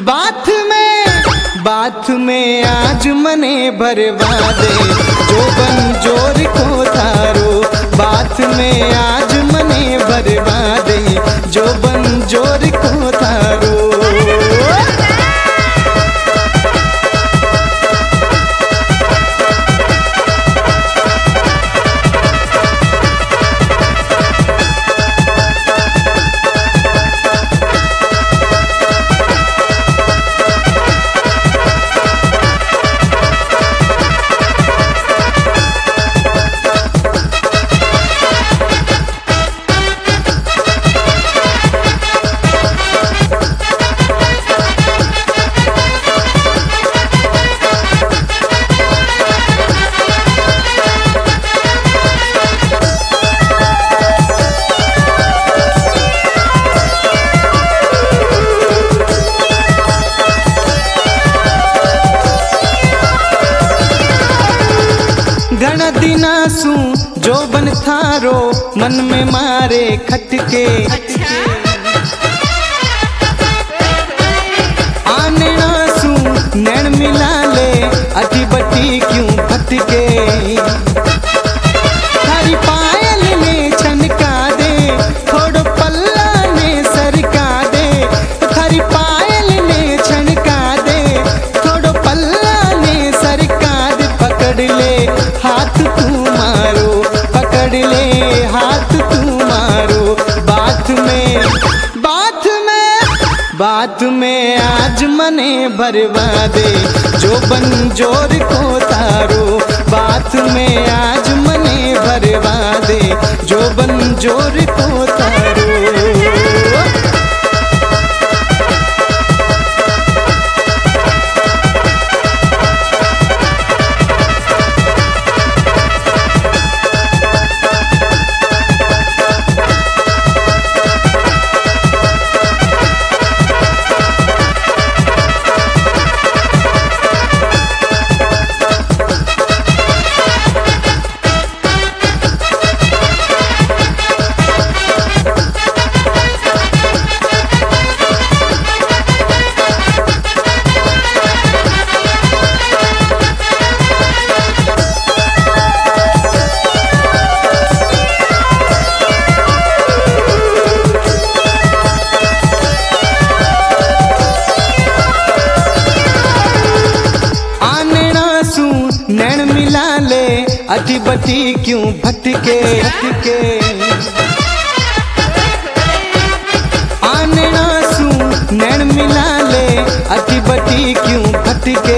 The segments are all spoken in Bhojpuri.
बात में आज मने भरवा दे जो बन जोर को थारो। बात में आज मने भरवा दे जो बन जोर को थारो। घना दिना सू जो बन थारो मन में मारे खटके। आने ना सू नैन मिला ले अटी बटी क्यों भटके। थारी पायल ने छनका दे थोड़ो पल्ला ने सरका दे। थारी पायल ने छनका दे थोड़ो पल्ला ने सरका दे। पकड़ ले हाथ तू मारो, पकड़ ले हाथ तू मारो। बात में आज मने भरवा दे जो बन जोर को तारो। बात में आज मने भरवा दे जो बन जोर को तारो। नैन मिला ले अटी बटी क्यों भटके। आने ना सू नैन मिला ले अटी बटी क्यों भटके।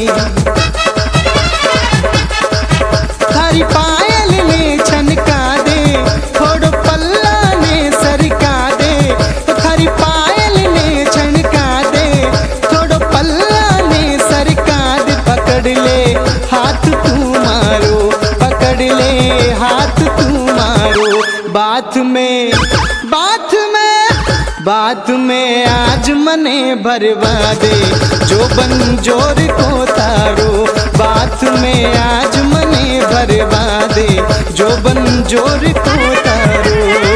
थारी पायल ने छनका दे थोड़ो पल्ला ने सरका दे। थारी पायल ने छनका दे थोड़ो पल्ला ने सरका दे। पकड़ ले हाथ तू मारो, पकड़ ले हाथ तू मारो। बात में आज मने भरवा दे जो बन जोर को तारो। बात में आज मने भरवा दे जो बन जोर को तारो।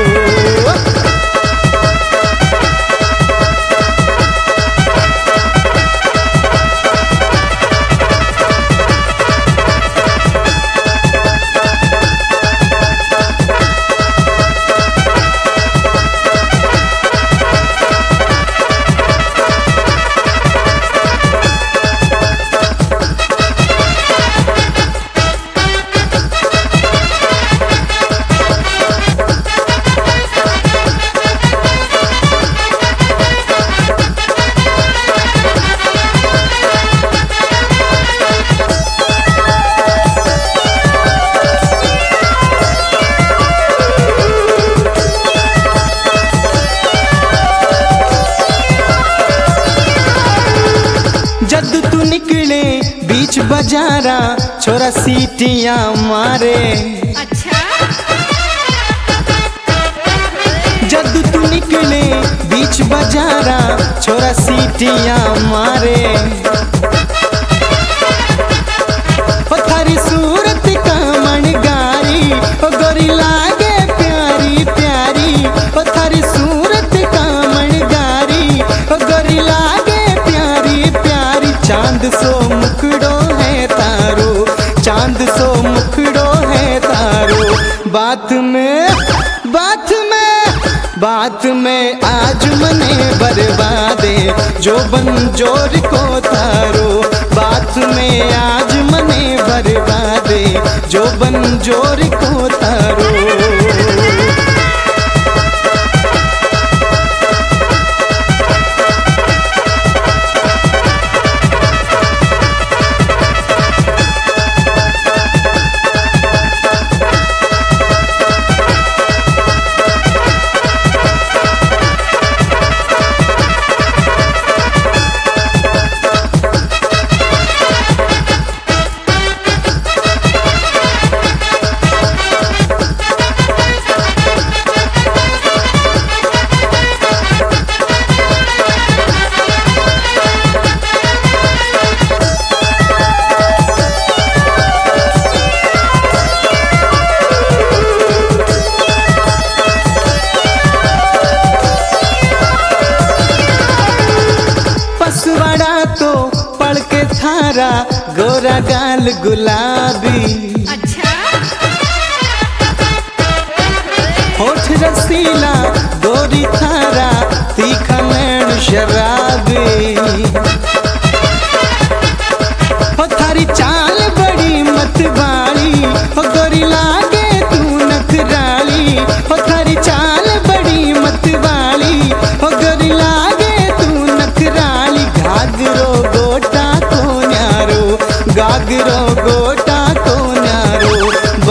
जद तू निकले बीच बाजारा छोरा सीटियां मारे। अच्छा जद तू निकले बीच बाजारा छोरा सीटियां मारे। ओ थारी सूरत का मनगारी ओ गोरी लागे प्यारी प्यारी। ओ थारी सूरत का मनगारी ओ गोरी लागे प्यारी। चांद सो मुखड़ो है तारो, चांद सो मुखड़ो है तारो। बात में आज मने बर्बादे जो बंजोर को तारो। बात में आज मने बर्बादे जो बंजोर को तारो। तो पढ़ के थारा गोरा गाल गुलाबी, अच्छा होठ रसीला गोरी थारा तीखा नैन शराबी। हो थारी चाल बड़ी मतवाली, हो गोरी लागे तू नखराली। हो थारी चाल बड़ी मतवाली, हो गोरी लागे तू नखराली। घाघरो गोटा को न्यारो, घाघरो गोटा को न्यारो।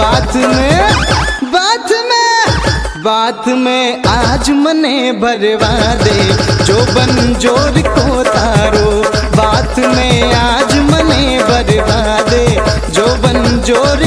बात में आज मने बर्बादे जो बंजोर को तारो। बात में आज मने बर्बादे जो बंजोर